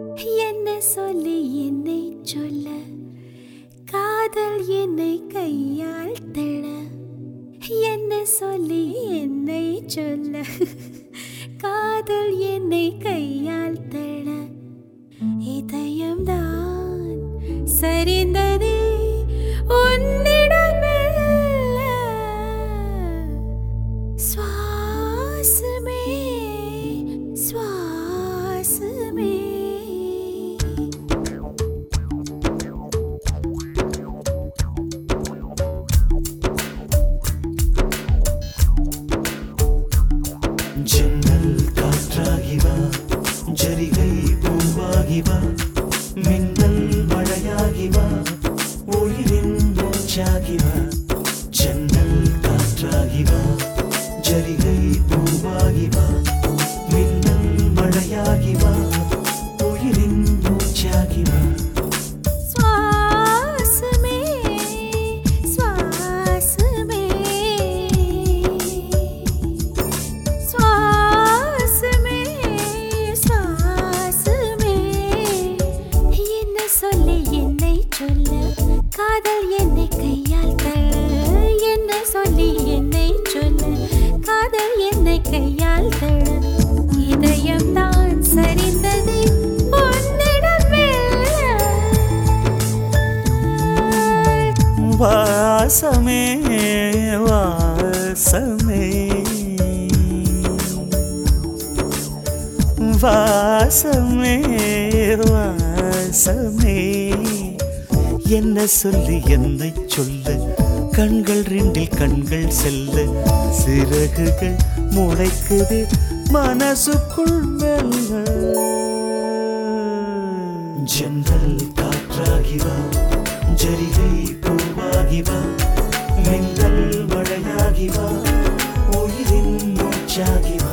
என்ன சொல்லி என்னை சொல்ல, காதல் என்னை கையால் தள. என்ன சொல்லி என்னை சொல்ல, காதல் என்னை கையால் தள. இதயம்தான் சரிந்ததே உன்னிடமெல்ல. சுவாசமே சுவாசமே. ஜன்னல் காற்றாகிவா, ஜரிகை பூவாகிவா, மின்னல் மழையாகிவா, உயிரின் மூச்சாகிவா. ஜன்னல் காற்றாகிவா, ஜரிகை பூவாகிவா, மின்னல் மழையாகிவா, உயிரின் மூச்சாகிவா. சுவாசமே சுவாசமே சுவாசமே சுவாசமே. என்ன சொல்லி என்னை சொல்ல, காதல் என்னை கையால் தள. என்ன சொல்லி என்னை சொல்ல, காதல் என்னை கையால் தள. இதயம்தான் சரிந்தது உன்னிடமெல்ல. வாசமே வாசமே வாசமே வாசமே. என்ன சொல்லி என்னை சொல்ல, கண்கள் ரெண்டில் கண்கள் செல்ல, சிறகுகள் முளைக்குது மனசுக்குள் மெல்ல. ஜன்னல் காற்றாகிவா, ஜரிகை பூவாகிவா, மின்னல் மழையாகிவா, உயிரின் மூச்சாகிவா.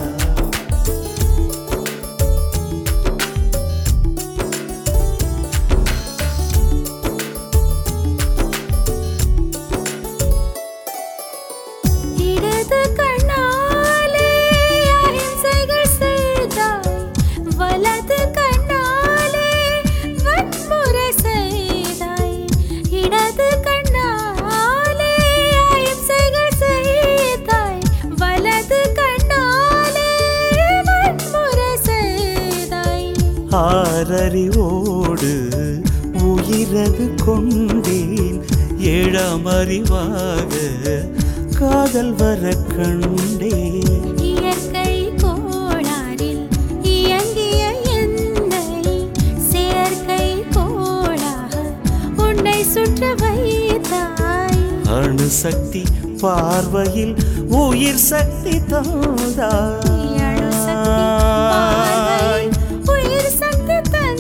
இடது கண்ணாலே அகிம்சைகள் செய்தாய், வலது கண்ணாலே வன்முறை செய்தாய். இடது கண்ணாலே அகிம்சைகள் செய்தாய், வலது கண்ணாலே வன்முறை செய்தாய். ஆறறிவோடு உயிரது கொண்டேன், ஏழாம் அறிவாக காதல் வர கண்டேன். இயற்கை கோளாறில் இயங்கிய என்னை, செயற்கை கோளாக உன்னை சுற்ற வைத்தாய். அணுசக்தி பார்வையில் உயிர் சக்தி தந்தாய். அணுசக்தி பார்வையில் உயிர் சக்தி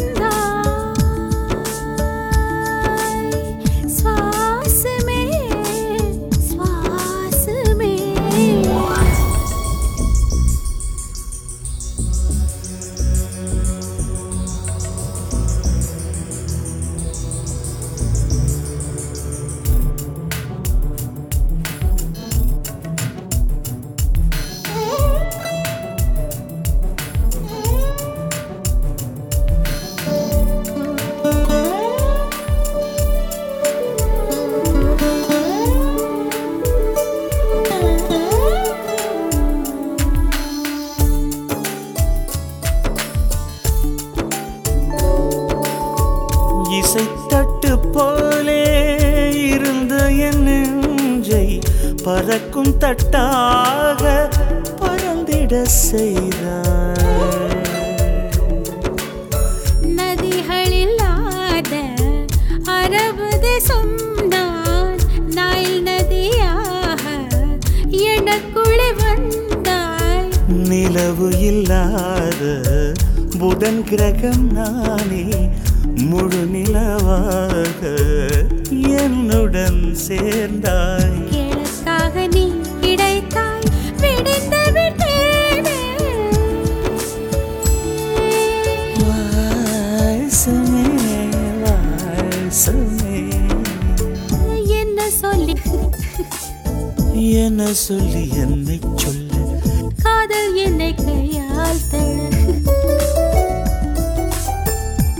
தந்தாய். சுவாசமே சுவாசமே. இசைத்தட்டு போலே இருந்த என் நெஞ்சை பறக்கும் தட்டாக பறந்திட செய்தாய். நதிகளில்லாத அரபு தேசம் நான், நைல் நதியாக எனக்குள்ளே வந்தாய். நிலவு இல்லாத புதன் கிரகம் நானே, முழு நிலவாக என்னுடன் சேர்ந்தாய். எனக்காக நீ கிடைத்தாய், விடிந்து விட்டேனே. வாசமே வாசமே. என்ன சொல்லி என்ன சொல்லி என்னை சொல்ல, காதல் என்னை கையால் தள.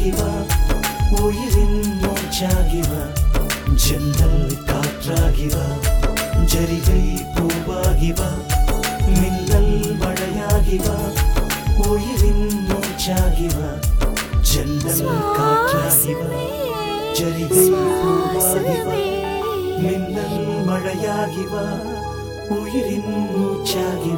மழையாகி வா உயிரின் மூச்சாகி வா ஜன்னல் காற்றாகி வா ஜரிகை பூவாகி வா மின்னல் மழையாகி வா உயிரின் மூச்சாகி வா ஜன்னல் காற்றாகி வா ஜரிகை பூவாகி வா மின்னல் மழையாகி வா உயிரின் மூச்சாகி